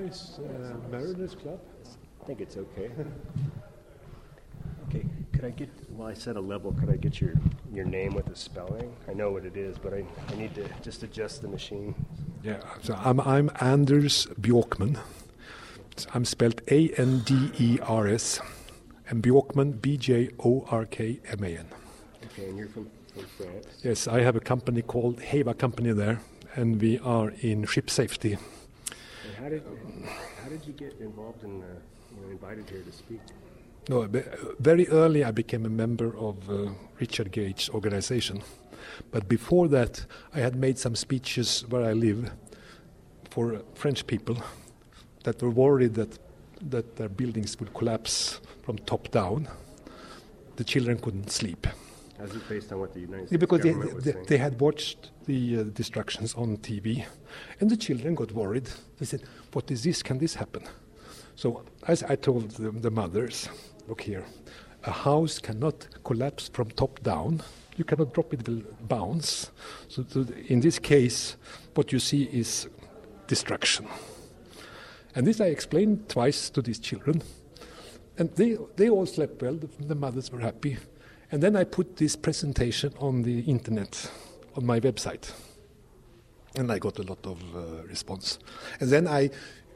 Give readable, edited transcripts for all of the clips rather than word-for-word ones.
nice Mariners Club. I think it's okay. Okay, could I get, while I set a level, could I get your name with the spelling? I know what it is, but I need to just adjust the machine. Yeah, so I'm Anders Bjorkman. I'm spelled Anders, and Bjorkman, Bjorkman. Okay, and you're from France? Yes, I have a company called Heva Company there, and we are in ship safety. And how did you get involved in, invited here to speak? No, very early I became a member of Richard Gage's organization. But before that, I had made some speeches where I live for French people that were worried that their buildings would collapse from top down. The children couldn't sleep. As it based on what the United States because government was saying? They had watched the destructions on TV, and the children got worried. They said, "What is this? Can this happen?" So as I told the mothers, look here, a house cannot collapse from top down. You cannot drop it, it will bounce. So in this case, what you see is destruction. And this I explained twice to these children. And they all slept well, the mothers were happy. And then I put this presentation on the internet, on my website. And I got a lot of response. And then I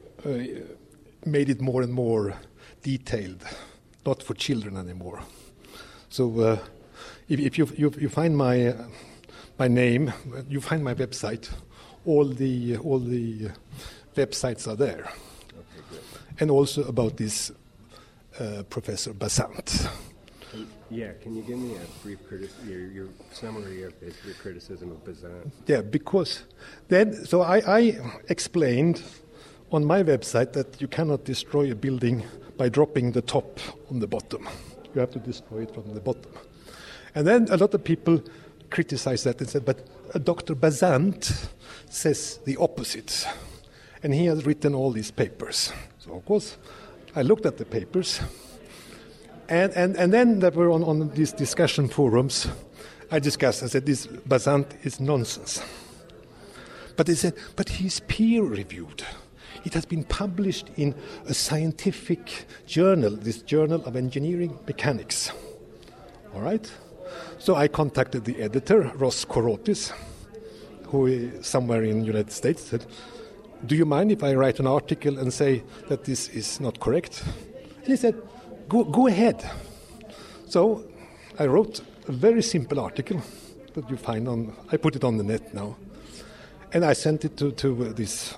made it more and more detailed, not for children anymore. So if you find my name, you find my website. All the websites are there, Okay, good. and also about this Professor Bazant. Yeah, can you give me a brief your summary of your criticism of Bazant? Yeah, because then so I explained on my website that you cannot destroy a building by dropping the top on the bottom. You have to destroy it from the bottom. And then a lot of people criticized that and said, but Dr. Bazant says the opposite. And he has written all these papers. So, of course, I looked at the papers. And then that were on these discussion forums, I said, this Bazant is nonsense. But they said, but he's peer-reviewed. It has been published in a scientific journal, this Journal of Engineering Mechanics. All right? So I contacted the editor, Ross Korotis, who is somewhere in the United States, said, do you mind if I write an article and say that this is not correct? And he said, go ahead. So I wrote a very simple article that you find I put it on the net now. And I sent it to this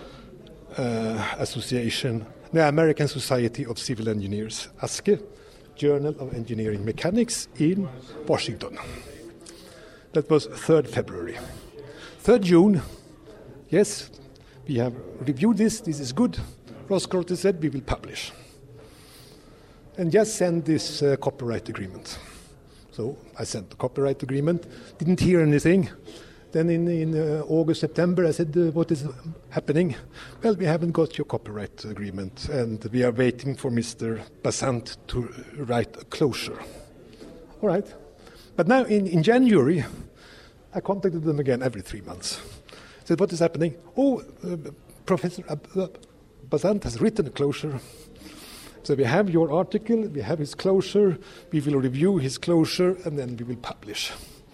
association, the American Society of Civil Engineers, ASCE, Journal of Engineering Mechanics in Washington. That was 3rd February. 3rd June, yes, we have reviewed this is good. Ross Korotis said we will publish. And just send this copyright agreement. So I sent the copyright agreement, didn't hear anything. Then in August, September, I said, what is happening? Well, we haven't got your copyright agreement, and we are waiting for Mr. Bazant to write a closure. All right. But now in January, I contacted them again every 3 months. I said, what is happening? Oh, Professor Bazant has written a closure. So we have your article, we have his closure, we will review his closure, and then we will publish.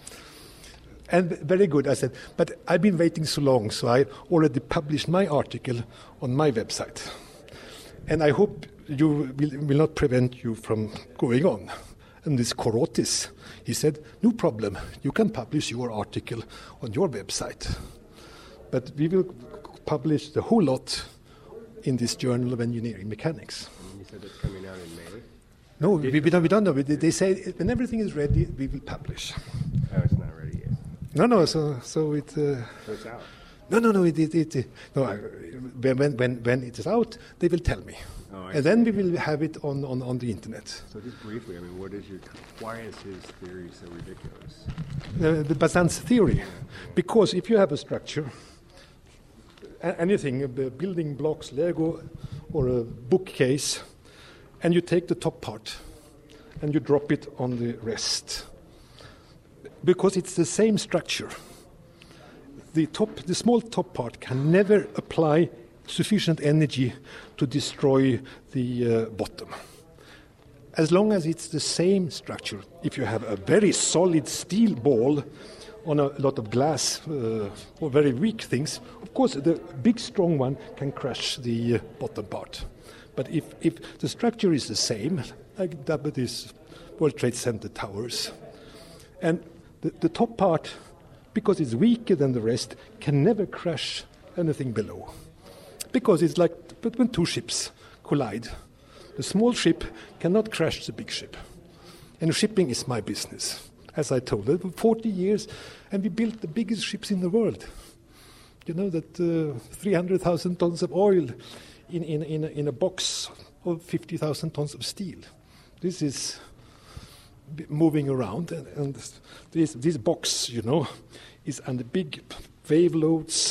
And very good, I said, but I've been waiting so long, so I already published my article on my website. And I hope you will not prevent you from going on. And this Korotis, he said, no problem, you can publish your article on your website. But we will publish the whole lot in this Journal of Engineering Mechanics. And you said it's coming out in May? No, we don't know. They say when everything is ready, we will publish. Oh, it's not ready yet. No. So it. So it's out. No. When it is out, they will tell me, and then we will have it on the internet. So just briefly, I mean, why is his theory so ridiculous? The Bazant's theory, because if you have a structure, anything, building blocks, Lego, or a bookcase, and you take the top part and you drop it on the rest, because it's the same structure. The small top part can never apply sufficient energy to destroy the bottom. As long as it's the same structure, if you have a very solid steel ball on a lot of glass or very weak things, of course the big strong one can crush the bottom part. But if the structure is the same, like these World Trade Center towers, and the top part, because it's weaker than the rest, can never crush anything below. Because it's like when two ships collide. The small ship cannot crush the big ship. And shipping is my business. As I told you, 40 years, and we built the biggest ships in the world. You know that 300,000 tons of oil in a box of 50,000 tons of steel. This is moving around, and this box, you know, is under big wave loads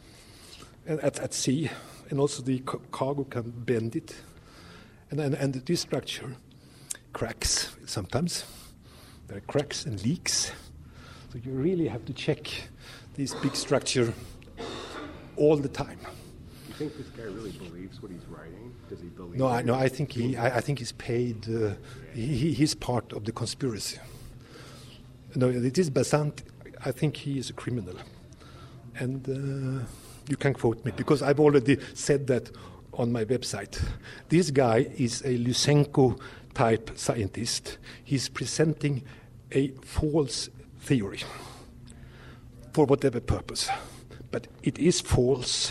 at sea, and also the cargo can bend it. And this structure cracks sometimes. There are cracks and leaks. So you really have to check this big structure all the time. You think this guy really believes what he's writing? Does he believe? No, I think he's paid. He's part of the conspiracy. No, it is Bazant. I think he is a criminal, and you can quote me because I've already said that on my website. This guy is a Lysenko-type scientist. He's presenting a false theory for whatever purpose. But it is false,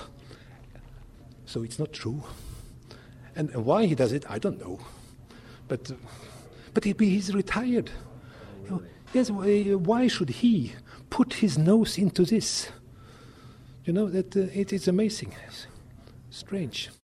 so it's not true. And why he does it, I don't know. But he's retired. You know, yes, why should he put his nose into this? You know, that it is amazing. Strange.